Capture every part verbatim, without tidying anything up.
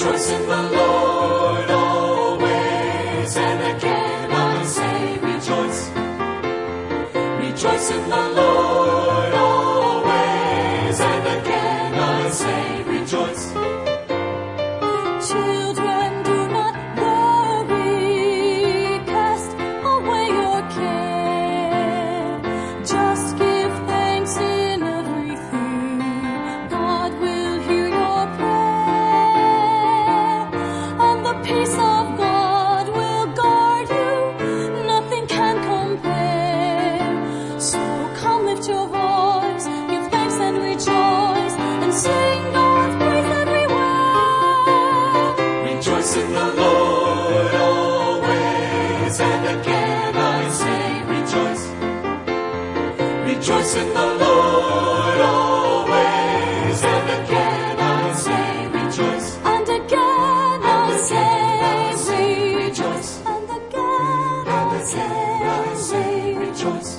Rejoice in the Lord always, and again I say rejoice. Rejoice in the Lord always, and again I say rejoice. Children, do not worry, cast away your care. Just give thanks in everything. God will hear your prayer, and the peace of God will guard you. Nothing can compare. So come, lift your voice, give thanks and rejoice, and sing God's praise everywhere. Rejoice in the Lord always, and again I say rejoice. Rejoice in the Lord always, and again I say rejoice. And again I say rejoice. And again I say rejoice.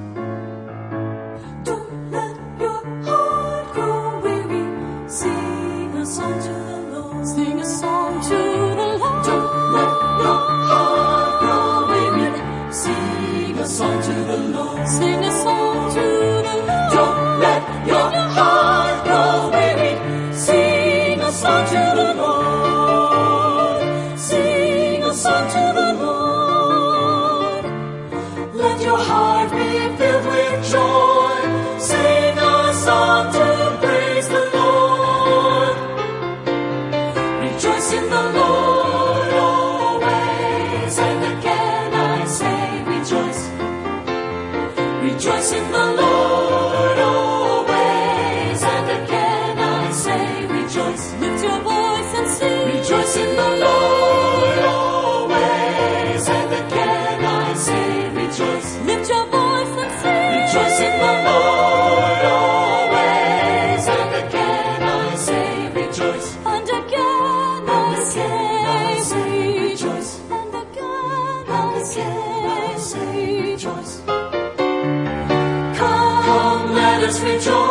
Don't let your heart grow weary. Sing a song to the Lord. Sing a song to the Lord. Don't let your heart grow weary. Sing a song to the Lord. Sing a song to the Lord. Don't let your heart grow weary. Sing a song to the Lord. Sing a song to the Lord. Let your heart be filled with joy. Sing a song to praise the Lord. Rejoice in the Lord always, and again I say rejoice. Rejoice in the Lord always, and again I say rejoice. Lift your voice and sing. Rejoice in the Lord always, and again I say rejoice. Lift your voice and sing. Rejoice in the Lord always, and again I say rejoice. And again I say rejoice. And again I Again I say say rejoice. Come, Come, let us rejoice.